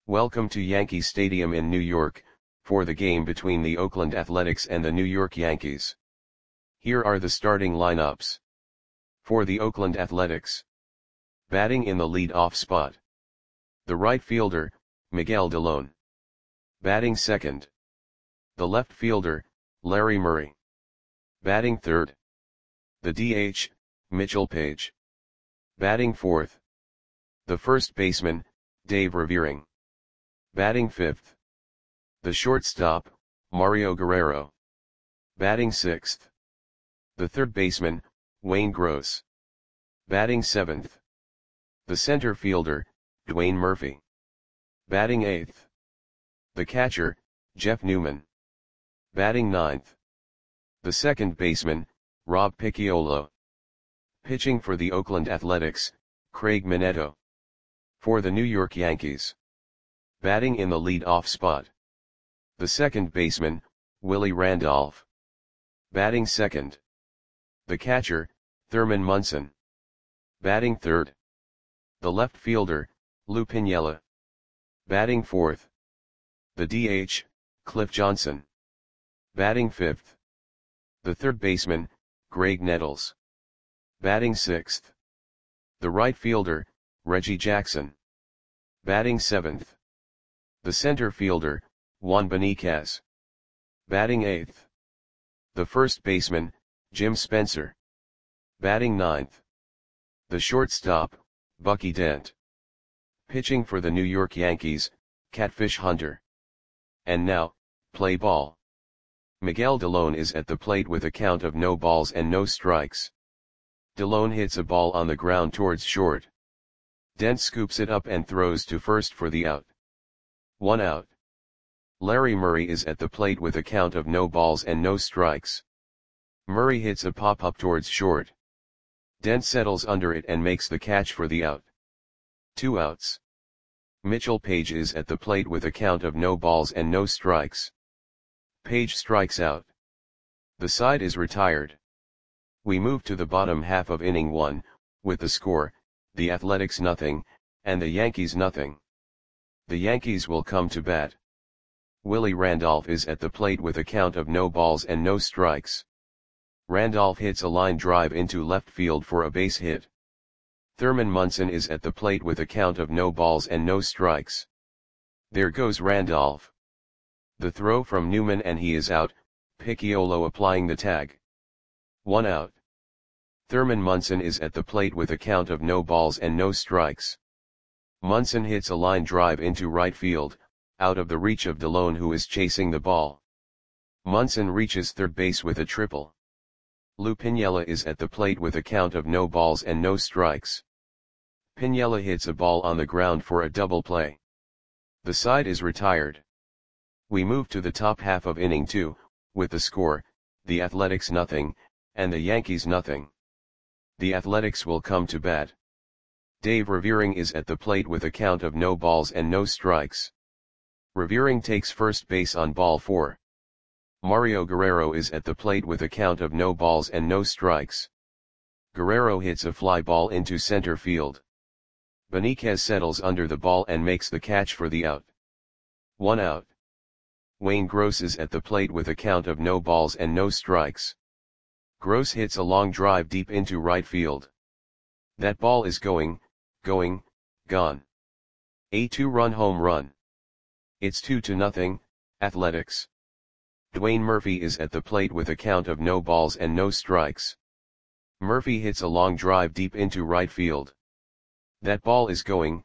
Welcome to Yankee Stadium in New York, for the game between the Oakland Athletics and the New York Yankees. Here are the starting lineups. For the Oakland Athletics. Batting in the lead-off spot. The right fielder, Miguel Dellone. Batting second. The left fielder, Larry Murray. Batting third. The DH, Mitchell Page. Batting fourth. The first baseman, Dave Revering. Batting fifth. The shortstop, Mario Guerrero. Batting sixth. The third baseman, Wayne Gross. Batting seventh. The center fielder, Dwayne Murphy. Batting eighth. The catcher, Jeff Newman. Batting ninth. The second baseman, Rob Picciolo. Pitching for the Oakland Athletics, Craig Minetto. For the New York Yankees. Batting in the lead-off spot. The second baseman, Willie Randolph. Batting second. The catcher, Thurman Munson. Batting third. The left fielder, Lou Piniella. Batting fourth. The DH, Cliff Johnson. Batting fifth. The third baseman, Greg Nettles. Batting sixth. The right fielder, Reggie Jackson. Batting seventh. The center fielder, Juan Beniquez. Batting eighth. The first baseman, Jim Spencer. Batting ninth. The shortstop, Bucky Dent. Pitching for the New York Yankees, Catfish Hunter. And now, play ball. Miguel Dellone is at the plate with a count of no balls and no strikes. Dellone hits a ball on the ground towards short. Dent scoops it up and throws to first for the out. 1 out. Larry Murray is at the plate with a count of no balls and no strikes. Murray hits a pop-up towards short. Dent settles under it and makes the catch for the out. 2 outs. Mitchell Page is at the plate with a count of no balls and no strikes. Page strikes out. The side is retired. We move to the bottom half of inning 1, with the score, the Athletics 0, and the Yankees 0. The Yankees will come to bat. Willie Randolph is at the plate with a count of no balls and no strikes. Randolph hits a line drive into left field for a base hit. Thurman Munson is at the plate with a count of no balls and no strikes. There goes Randolph. The throw from Newman and he is out, Picciolo applying the tag. 1 out. Thurman Munson is at the plate with a count of no balls and no strikes. Munson hits a line drive into right field, out of the reach of Dellone who is chasing the ball. Munson reaches third base with a triple. Lou Piniella is at the plate with a count of no balls and no strikes. Piniella hits a ball on the ground for a double play. The side is retired. We move to the top half of inning 2, with the score, the Athletics 0, and the Yankees 0. The Athletics will come to bat. Dave Revering is at the plate with a count of no balls and no strikes. Revering takes first base on ball 4. Mario Guerrero is at the plate with a count of no balls and no strikes. Guerrero hits a fly ball into center field. Beniquez settles under the ball and makes the catch for the out. 1 out. Wayne Gross is at the plate with a count of no balls and no strikes. Gross hits a long drive deep into right field. That ball is gone. A 2-run home run. It's 2-0, Athletics. Dwayne Murphy is at the plate with a count of no balls and no strikes. Murphy hits a long drive deep into right field. That ball is gone.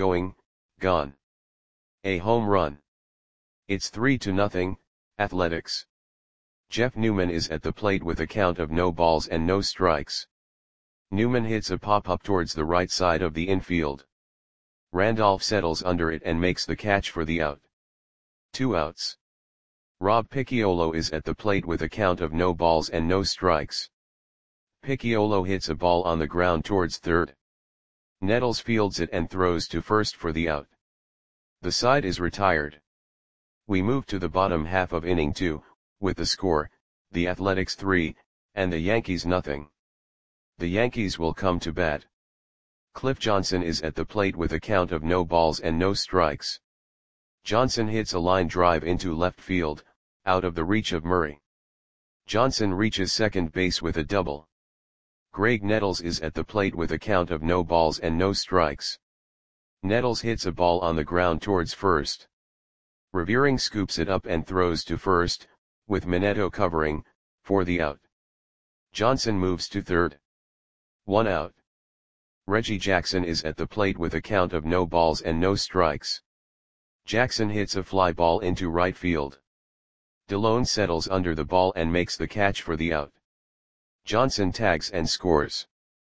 A home run. It's 3-0, Athletics. Jeff Newman is at the plate with a count of no balls and no strikes. Newman hits a pop-up towards the right side of the infield. Randolph settles under it and makes the catch for the out. 2 outs. Rob Picciolo is at the plate with a count of no balls and no strikes. Picciolo hits a ball on the ground towards third. Nettles fields it and throws to first for the out. The side is retired. We move to the bottom half of inning 2, with the score, the Athletics 3, and the Yankees 0. The Yankees will come to bat. Cliff Johnson is at the plate with a count of no balls and no strikes. Johnson hits a line drive into left field, out of the reach of Murray. Johnson reaches second base with a double. Graig Nettles is at the plate with a count of no balls and no strikes. Nettles hits a ball on the ground towards first. Revering scoops it up and throws to first, with Minetto covering, for the out. Johnson moves to third. 1 out. Reggie Jackson is at the plate with a count of no balls and no strikes. Jackson hits a fly ball into right field. Delone settles under the ball and makes the catch for the out. Johnson tags and scores.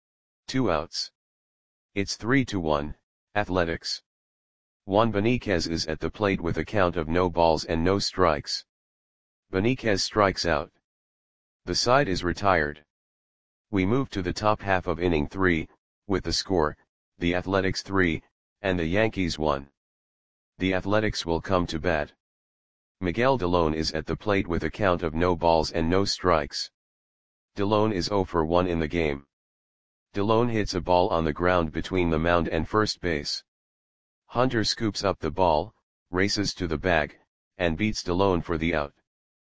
2 outs. It's 3-1, Athletics. Juan Beniquez is at the plate with a count of no balls and no strikes. Beniquez strikes out. The side is retired. We move to the top half of inning 3, with the score, the Athletics 3, and the Yankees 1. The Athletics will come to bat. Miguel Delone is at the plate with a count of no balls and no strikes. Delone is 0 for 1 in the game. Delone hits a ball on the ground between the mound and first base. Hunter scoops up the ball, races to the bag, and beats Delone for the out.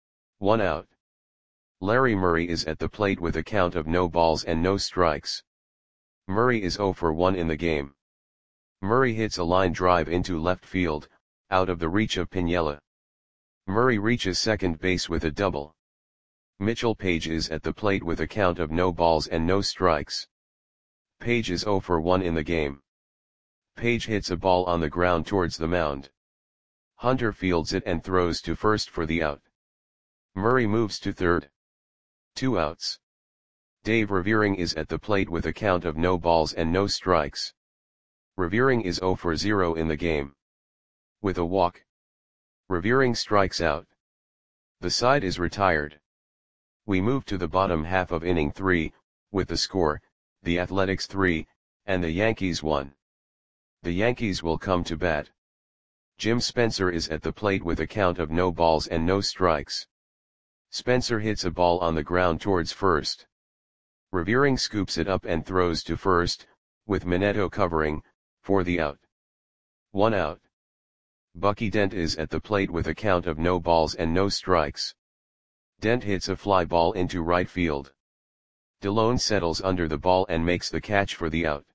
1 out. Larry Murray is at the plate with a count of no balls and no strikes. Murray is 0 for 1 in the game. Murray hits a line drive into left field, out of the reach of Piniella. Murray reaches second base with a double. Mitchell Page is at the plate with a count of no balls and no strikes. Page is 0 for 1 in the game. Page hits a ball on the ground towards the mound. Hunter fields it and throws to first for the out. Murray moves to third. 2 outs. Dave Revering is at the plate with a count of no balls and no strikes. Revering is 0 for 0 in the game. With a walk, Revering strikes out. The side is retired. We move to the bottom half of inning 3, with the score, the Athletics 3, and the Yankees 1. The Yankees will come to bat. Jim Spencer is at the plate with a count of no balls and no strikes. Spencer hits a ball on the ground towards first. Revering scoops it up and throws to first, with Minetto covering, for the out. 1 out. Bucky Dent is at the plate with a count of no balls and no strikes. Dent hits a fly ball into right field. Delone settles under the ball and makes the catch for the out.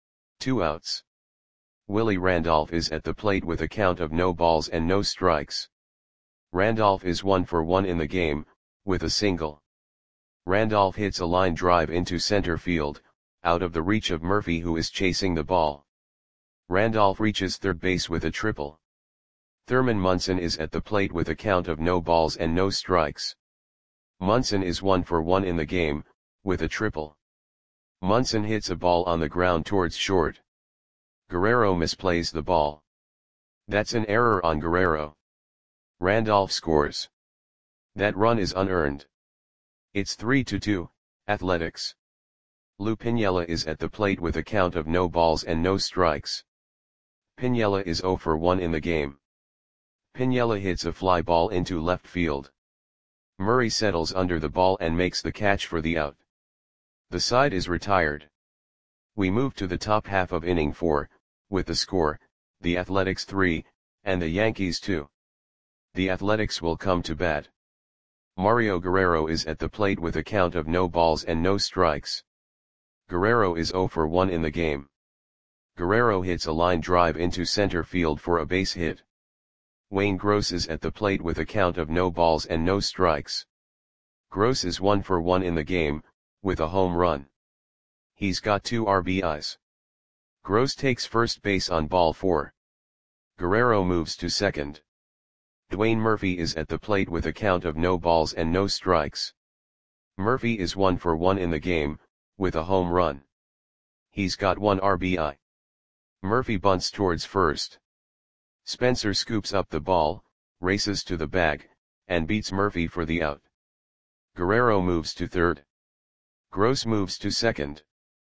2 outs. Willie Randolph is at the plate with a count of no balls and no strikes. Randolph is 1 for 1 in the game, with a single. Randolph hits a line drive into center field, out of the reach of Murphy who is chasing the ball. Randolph reaches third base with a triple. Thurman Munson is at the plate with a count of no balls and no strikes. Munson is 1 for 1 in the game, with a triple. Munson hits a ball on the ground towards short. Guerrero misplays the ball. That's an error on Guerrero. Randolph scores. That run is unearned. It's 3-2, Athletics. Lou Piniella is at the plate with a count of no balls and no strikes. Piniella is 0 for 1 in the game. Piniella hits a fly ball into left field. Murray settles under the ball and makes the catch for the out. The side is retired. We move to the top half of inning 4, with the score, the Athletics 3, and the Yankees 2. The Athletics will come to bat. Mario Guerrero is at the plate with a count of no balls and no strikes. Guerrero is 0 for 1 in the game. Guerrero hits a line drive into center field for a base hit. Wayne Gross is at the plate with a count of no balls and no strikes. Gross is 1 for 1 in the game, with a home run. He's got 2 RBIs. Gross takes first base on ball 4. Guerrero moves to second. Dwayne Murphy is at the plate with a count of no balls and no strikes. Murphy is 1 for 1 in the game, with a home run. He's got 1 RBI. Murphy bunts towards first. Spencer scoops up the ball, races to the bag, and beats Murphy for the out. Guerrero moves to third. Gross moves to second.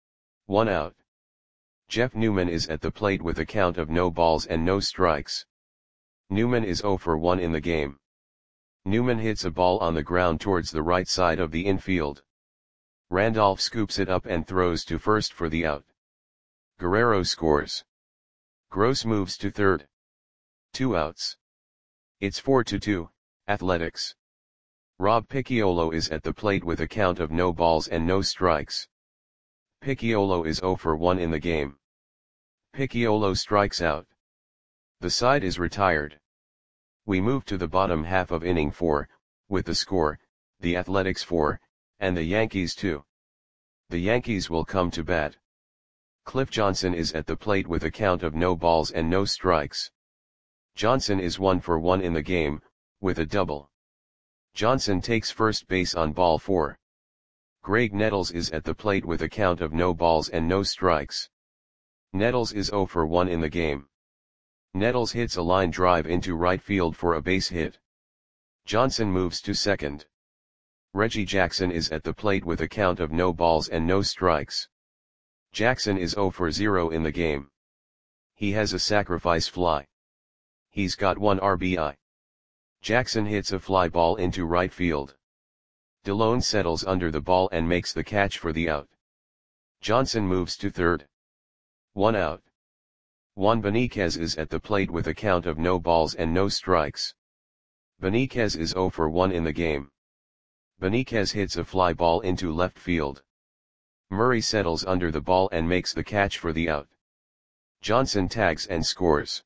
1 out. Jeff Newman is at the plate with a count of no balls and no strikes. Newman is 0 for 1 in the game. Newman hits a ball on the ground towards the right side of the infield. Randolph scoops it up and throws to first for the out. Guerrero scores. Gross moves to third. 2 outs. It's 4-2, Athletics. Rob Picciolo is at the plate with a count of no balls and no strikes. Picciolo is 0 for 1 in the game. Picciolo strikes out. The side is retired. We move to the bottom half of inning 4, with the score, the Athletics 4, and the Yankees 2. The Yankees will come to bat. Cliff Johnson is at the plate with a count of no balls and no strikes. Johnson is 1 for 1 in the game, with a double. Johnson takes first base on ball 4. Greg Nettles is at the plate with a count of no balls and no strikes. Nettles is 0 for 1 in the game. Nettles hits a line drive into right field for a base hit. Johnson moves to second. Reggie Jackson is at the plate with a count of no balls and no strikes. Jackson is 0 for 0 in the game. He has a sacrifice fly. He's got 1 RBI. Jackson hits a fly ball into right field. Delone settles under the ball and makes the catch for the out. Johnson moves to third. 1 out. Juan Beniquez is at the plate with a count of no balls and no strikes. Beniquez is 0 for 1 in the game. Beniquez hits a fly ball into left field. Murray settles under the ball and makes the catch for the out. Johnson tags and scores.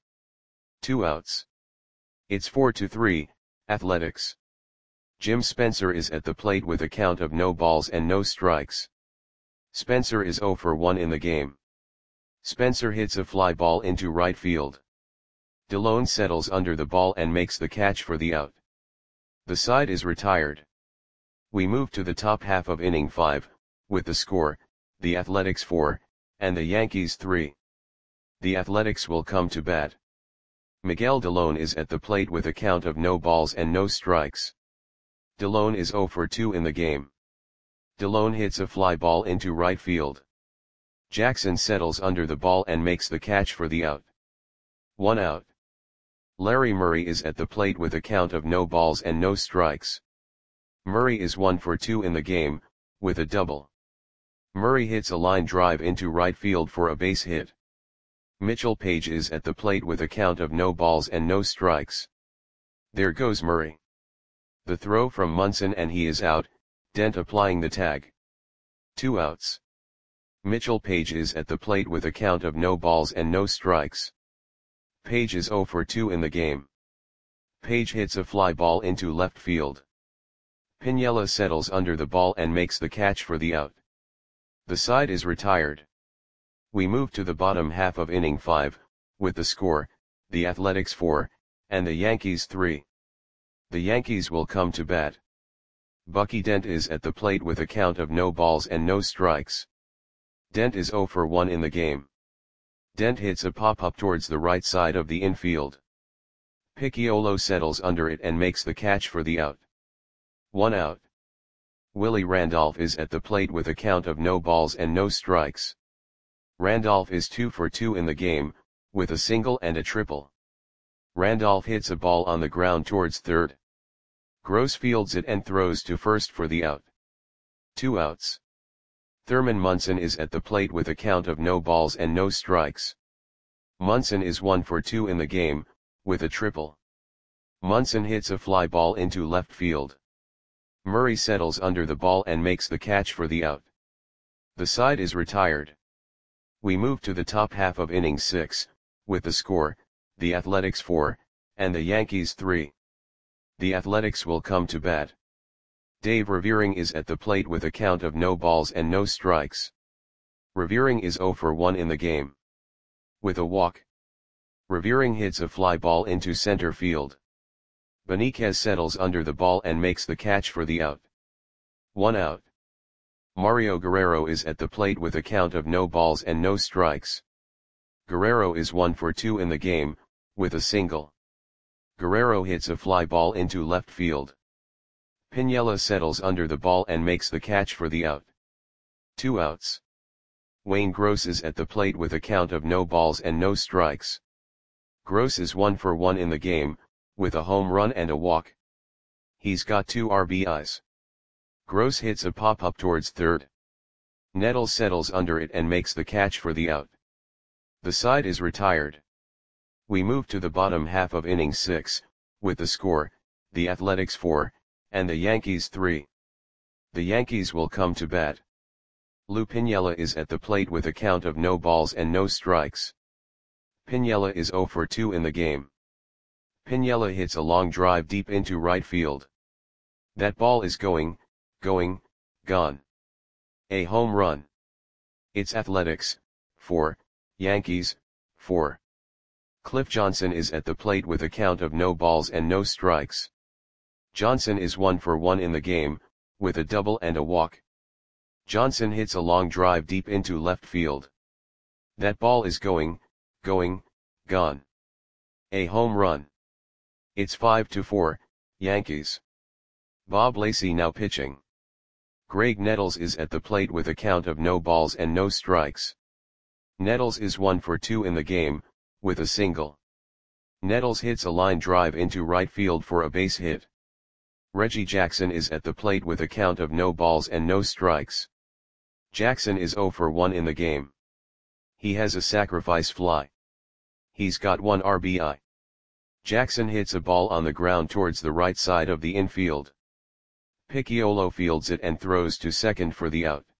2 outs. It's 4-3, Athletics. Jim Spencer is at the plate with a count of no balls and no strikes. Spencer is 0 for 1 in the game. Spencer hits a fly ball into right field. Delone settles under the ball and makes the catch for the out. The side is retired. We move to the top half of inning 5, with the score, the Athletics 4, and the Yankees 3. The Athletics will come to bat. Miguel Delone is at the plate with a count of no balls and no strikes. Delone is 0 for 2 in the game. Delone hits a fly ball into right field. Jackson settles under the ball and makes the catch for the out. 1 out. Larry Murray is at the plate with a count of no balls and no strikes. Murray is 1 for 2 in the game, with a double. Murray hits a line drive into right field for a base hit. Mitchell Page is at the plate with a count of no balls and no strikes. There goes Murray. The throw from Munson and he is out, Dent applying the tag. 2 outs. Mitchell Page is at the plate with a count of no balls and no strikes. Page is 0 for 2 in the game. Page hits a fly ball into left field. Piniella settles under the ball and makes the catch for the out. The side is retired. We move to the bottom half of inning 5, with the score, the Athletics 4, and the Yankees 3. The Yankees will come to bat. Bucky Dent is at the plate with a count of no balls and no strikes. Dent is 0 for 1 in the game. Dent hits a pop-up towards the right side of the infield. Picciolo settles under it and makes the catch for the out. 1 out. Willie Randolph is at the plate with a count of no balls and no strikes. Randolph is 2 for 2 in the game, with a single and a triple. Randolph hits a ball on the ground towards third. Gross fields it and throws to first for the out. 2 outs. Thurman Munson is at the plate with a count of no balls and no strikes. Munson is 1 for 2 in the game, with a triple. Munson hits a fly ball into left field. Murray settles under the ball and makes the catch for the out. The side is retired. We move to the top half of inning 6, with the score, the Athletics 4, and the Yankees 3. The Athletics will come to bat. Dave Revering is at the plate with a count of no balls and no strikes. Revering is 0 for 1 in the game. With a walk. Revering hits a fly ball into center field. Beniquez settles under the ball and makes the catch for the out. 1 out. Mario Guerrero is at the plate with a count of no balls and no strikes. Guerrero is 1 for 2 in the game, with a single. Guerrero hits a fly ball into left field. Piniella settles under the ball and makes the catch for the out. 2 outs. Wayne Gross is at the plate with a count of no balls and no strikes. Gross is 1 for 1 in the game, with a home run and a walk. He's got 2 RBIs. Gross hits a pop-up towards third. Nettles settles under it and makes the catch for the out. The side is retired. We move to the bottom half of inning 6, with the score, the Athletics 4, and the Yankees 3. The Yankees will come to bat. Lou Piniella is at the plate with a count of no balls and no strikes. Piniella is 0 for 2 in the game. Piniella hits a long drive deep into right field. That ball is going, gone. A home run. It's Athletics, 4, Yankees, 4. Cliff Johnson is at the plate with a count of no balls and no strikes. Johnson is 1 for 1 in the game, with a double and a walk. Johnson hits a long drive deep into left field. That ball is going, gone. A home run. It's 5-4, Yankees. Bob Lacey now pitching. Greg Nettles is at the plate with a count of no balls and no strikes. Nettles is 1 for 2 in the game, with a single. Nettles hits a line drive into right field for a base hit. Reggie Jackson is at the plate with a count of no balls and no strikes. Jackson is 0 for 1 in the game. He has a sacrifice fly. He's got 1 RBI. Jackson hits a ball on the ground towards the right side of the infield. Picciolo fields it and throws to second for the out.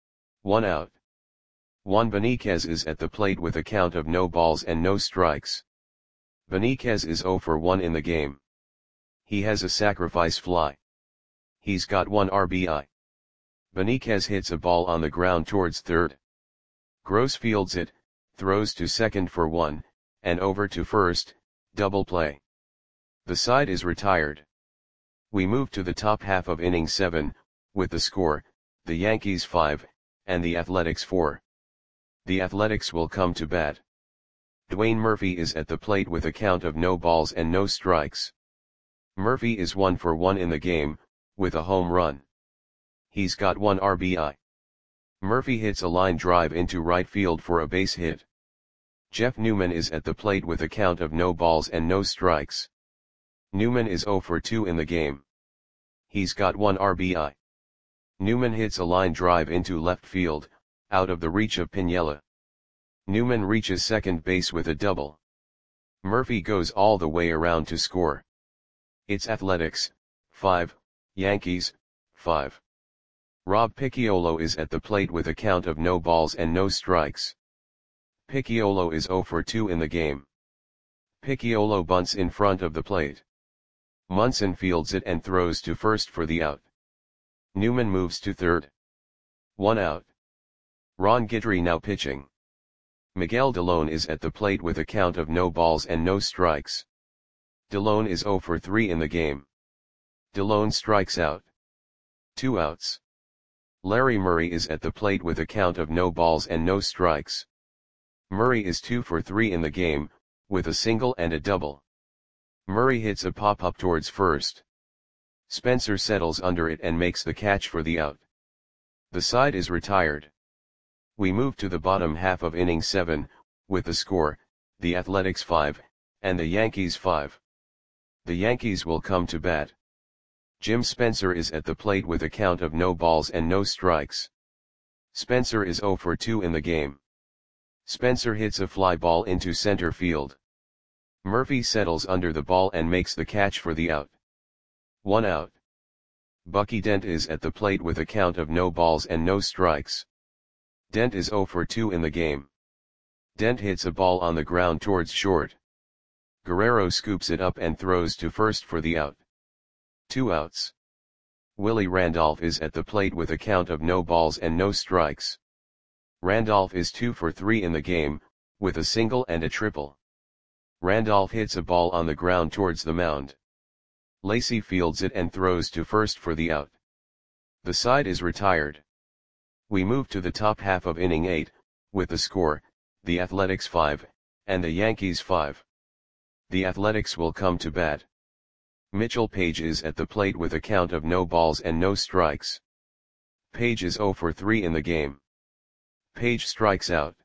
1 out. Juan Beniquez is at the plate with a count of no balls and no strikes. Beniquez is 0 for 1 in the game. He has a sacrifice fly. He's got 1 RBI. Beniquez hits a ball on the ground towards third. Gross fields it, throws to second for 1, and over to first, double play. The side is retired. We move to the top half of inning 7, with the score, the Yankees 5, and the Athletics 4. The Athletics will come to bat. Dwayne Murphy is at the plate with a count of no balls and no strikes. Murphy is 1 for 1 in the game, with a home run. He's got 1 RBI. Murphy hits a line drive into right field for a base hit. Jeff Newman is at the plate with a count of no balls and no strikes. Newman is 0 for 2 in the game. He's got 1 RBI. Newman hits a line drive into left field, out of the reach of Piniella. Newman reaches second base with a double. Murphy goes all the way around to score. It's Athletics, 5, Yankees, 5. Rob Picciolo is at the plate with a count of no balls and no strikes. Picciolo is 0 for 2 in the game. Picciolo bunts in front of the plate. Munson fields it and throws to first for the out. Newman moves to third. 1 out. Ron Guidry now pitching. Miguel Delone is at the plate with a count of no balls and no strikes. Delone is 0 for 3 in the game. Delone strikes out. 2 outs. Larry Murray is at the plate with a count of no balls and no strikes. Murray is 2 for 3 in the game, with a single and a double. Murray hits a pop-up towards first. Spencer settles under it and makes the catch for the out. The side is retired. We move to the bottom half of inning 7, with the score, the Athletics 5, and the Yankees 5. The Yankees will come to bat. Jim Spencer is at the plate with a count of no balls and no strikes. Spencer is 0 for 2 in the game. Spencer hits a fly ball into center field. Murphy settles under the ball and makes the catch for the out. 1 out. Bucky Dent is at the plate with a count of no balls and no strikes. Dent is 0 for 2 in the game. Dent hits a ball on the ground towards short. Guerrero scoops it up and throws to first for the out. 2 outs. Willie Randolph is at the plate with a count of no balls and no strikes. Randolph is 2 for 3 in the game, with a single and a triple. Randolph hits a ball on the ground towards the mound. Lacey fields it and throws to first for the out. The side is retired. We move to the top half of inning 8, with the score, the Athletics 5, and the Yankees 5. The Athletics will come to bat. Mitchell Page is at the plate with a count of no balls and no strikes. Page is 0 for 3 in the game. Page strikes out.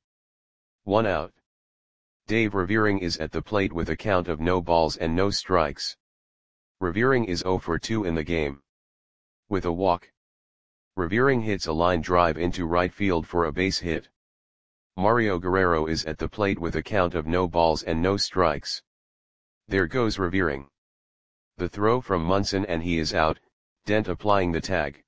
1 out. Dave Revering is at the plate with a count of no balls and no strikes. Revering is 0 for 2 in the game. With a walk. Revering hits a line drive into right field for a base hit. Mario Guerrero is at the plate with a count of no balls and no strikes. There goes Revering. The throw from Munson and he is out, Dent applying the tag.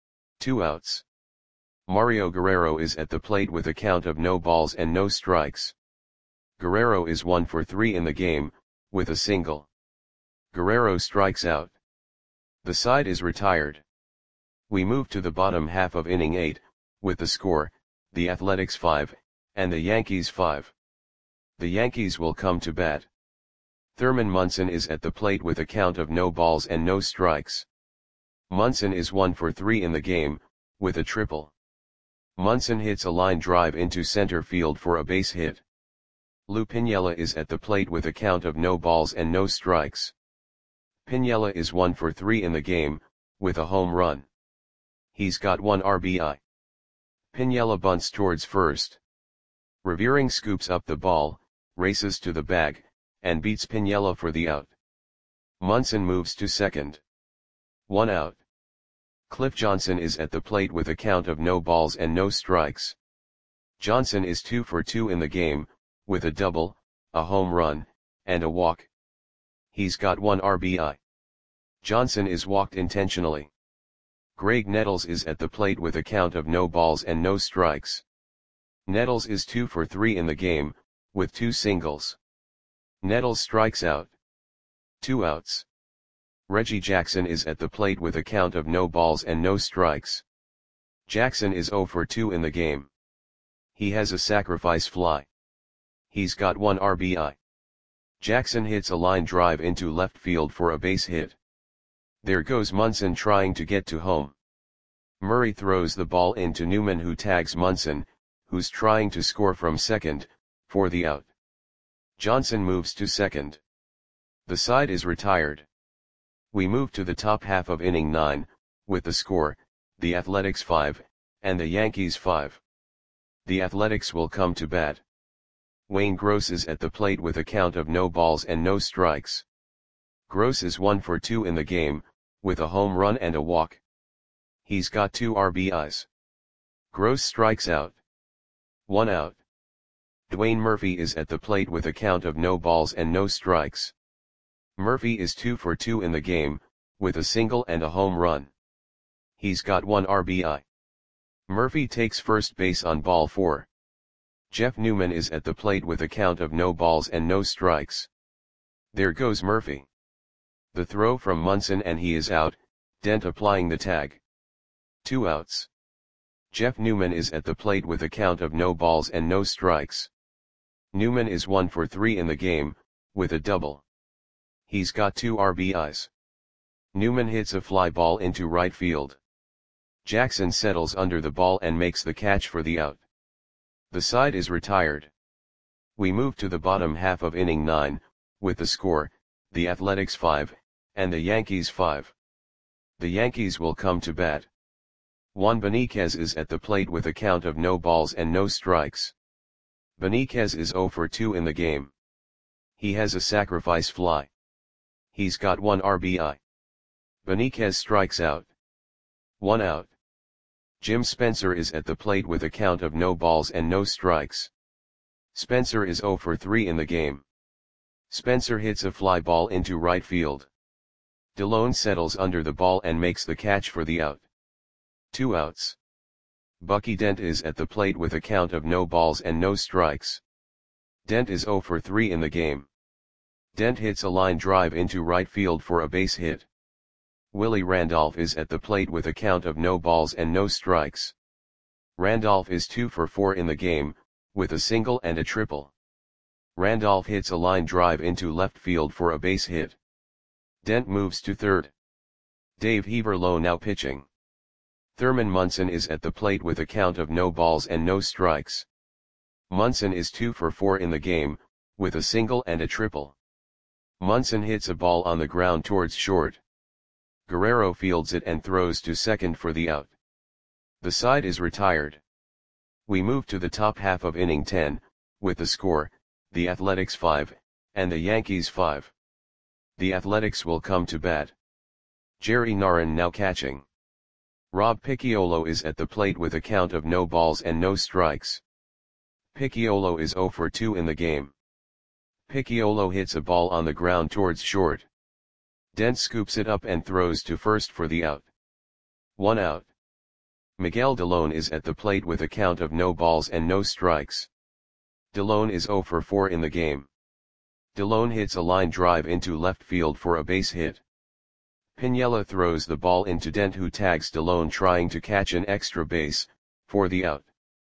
2 outs. Mario Guerrero is at the plate with a count of no balls and no strikes. Guerrero is 1 for 3 in the game, with a single. Guerrero strikes out. The side is retired. We move to the bottom half of inning 8, with the score, the Athletics 5, and the Yankees 5. The Yankees will come to bat. Thurman Munson is at the plate with a count of no balls and no strikes. Munson is 1 for 3 in the game, with a triple. Munson hits a line drive into center field for a base hit. Lou Piniella is at the plate with a count of no balls and no strikes. Piniella is 1 for 3 in the game, with a home run. He's got 1 RBI. Piniella bunts towards first. Revering scoops up the ball, races to the bag, and beats Piniella for the out. Munson moves to second. 1 out. Cliff Johnson is at the plate with a count of no balls and no strikes. Johnson is 2 for 2 in the game, with a double, a home run, and a walk. He's got 1 RBI. Johnson is walked intentionally. Greg Nettles is at the plate with a count of no balls and no strikes. Nettles is 2 for 3 in the game, with 2 singles. Nettles strikes out. 2 outs. Reggie Jackson is at the plate with a count of no balls and no strikes. Jackson is 0 for 2 in the game. He has a sacrifice fly. He's got 1 RBI. Jackson hits a line drive into left field for a base hit. There goes Munson trying to get to home. Murray throws the ball into Newman, who tags Munson, who's trying to score from second, for the out. Johnson moves to second. The side is retired. We move to the top half of inning 9, with the score, the Athletics 5, and the Yankees 5. The Athletics will come to bat. Wayne Gross is at the plate with a count of no balls and no strikes. Gross is 1 for 2 in the game, with a home run and a walk. He's got 2 RBIs. Gross strikes out. 1 out. Dwayne Murphy is at the plate with a count of no balls and no strikes. Murphy is 2 for 2 in the game, with a single and a home run. He's got 1 RBI. Murphy takes first base on ball 4. Jeff Newman is at the plate with a count of no balls and no strikes. There goes Murphy. The throw from Munson and he is out, Dent applying the tag. 2 outs. Jeff Newman is at the plate with a count of no balls and no strikes. Newman is 1 for 3 in the game, with a double. He's got 2 RBIs. Newman hits a fly ball into right field. Jackson settles under the ball and makes the catch for the out. The side is retired. We move to the bottom half of inning 9, with the score, the Athletics 5, and the Yankees 5. The Yankees will come to bat. Juan Beniquez is at the plate with a count of no balls and no strikes. Beniquez is 0 for 2 in the game. He has a sacrifice fly. He's got 1 RBI. Beniquez strikes out. 1 out. Jim Spencer is at the plate with a count of no balls and no strikes. Spencer is 0 for 3 in the game. Spencer hits a fly ball into right field. DeLone settles under the ball and makes the catch for the out. 2 outs. Bucky Dent is at the plate with a count of no balls and no strikes. Dent is 0 for 3 in the game. Dent hits a line drive into right field for a base hit. Willie Randolph is at the plate with a count of no balls and no strikes. Randolph is 2 for 4 in the game, with a single and a triple. Randolph hits a line drive into left field for a base hit. Dent moves to third. Dave Heaverlow now pitching. Thurman Munson is at the plate with a count of no balls and no strikes. Munson is 2 for 4 in the game, with a single and a triple. Munson hits a ball on the ground towards short. Guerrero fields it and throws to second for the out. The side is retired. We move to the top half of inning 10, with the score, the Athletics 5, and the Yankees 5. The Athletics will come to bat. Jerry Narron now catching. Rob Picciolo is at the plate with a count of no balls and no strikes. Picciolo is 0 for 2 in the game. Picciolo hits a ball on the ground towards short. Dent scoops it up and throws to first for the out. 1 out. Miguel Delone is at the plate with a count of no balls and no strikes. Delone is 0 for 4 in the game. Delone hits a line drive into left field for a base hit. Piniella throws the ball into Dent, who tags Delone trying to catch an extra base, for the out.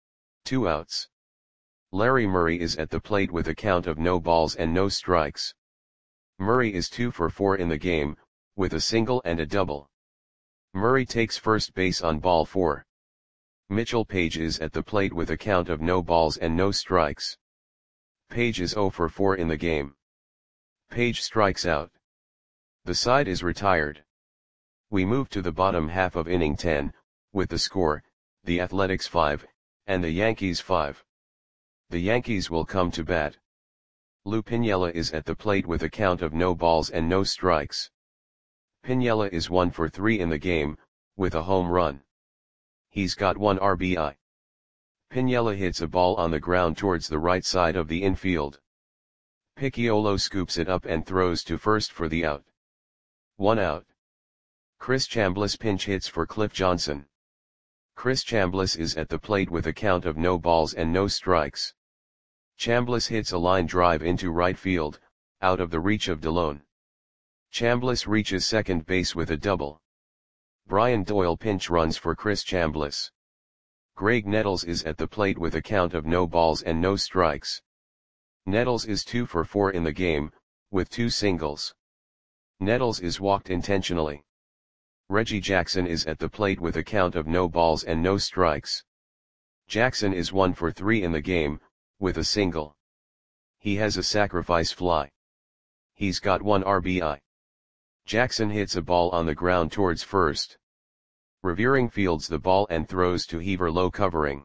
2 outs. Larry Murray is at the plate with a count of no balls and no strikes. Murray is 2 for 4 in the game, with a single and a double. Murray takes first base on ball 4. Mitchell Page is at the plate with a count of no balls and no strikes. Page is 0 for 4 in the game. Page strikes out. The side is retired. We move to the bottom half of inning 10, with the score, the Athletics 5, and the Yankees 5. The Yankees will come to bat. Lou Piniella is at the plate with a count of no balls and no strikes. Piniella is 1 for 3 in the game, with a home run. He's got 1 RBI. Piniella hits a ball on the ground towards the right side of the infield. Picciolo scoops it up and throws to first for the out. 1 out. Chris Chambliss pinch hits for Cliff Johnson. Chris Chambliss is at the plate with a count of no balls and no strikes. Chambliss hits a line drive into right field, out of the reach of Delone. Chambliss reaches second base with a double. Brian Doyle pinch runs for Chris Chambliss. Greg Nettles is at the plate with a count of no balls and no strikes. Nettles is 2 for 4 in the game, with 2 singles. Nettles is walked intentionally. Reggie Jackson is at the plate with a count of no balls and no strikes. Jackson is 1 for 3 in the game, with a single. He has a sacrifice fly. He's got 1 RBI. Jackson hits a ball on the ground towards first. Revering fields the ball and throws to Heaver, low covering.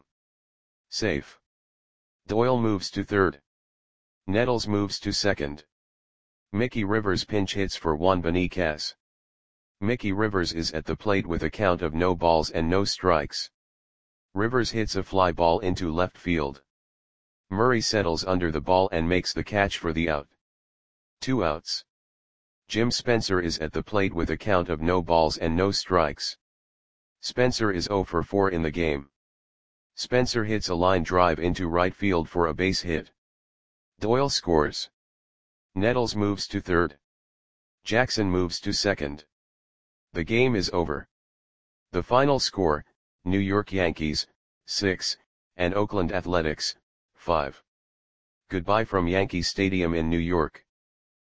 Safe. Doyle moves to third. Nettles moves to second. Mickey Rivers pinch hits for Juan Beniquez. Mickey Rivers is at the plate with a count of no balls and no strikes. Rivers hits a fly ball into left field. Murray settles under the ball and makes the catch for the out. 2 outs. Jim Spencer is at the plate with a count of no balls and no strikes. Spencer is 0 for 4 in the game. Spencer hits a line drive into right field for a base hit. Doyle scores. Nettles moves to third. Jackson moves to second. The game is over. The final score, New York Yankees, 6, and Oakland Athletics, 5. Goodbye from Yankee Stadium in New York.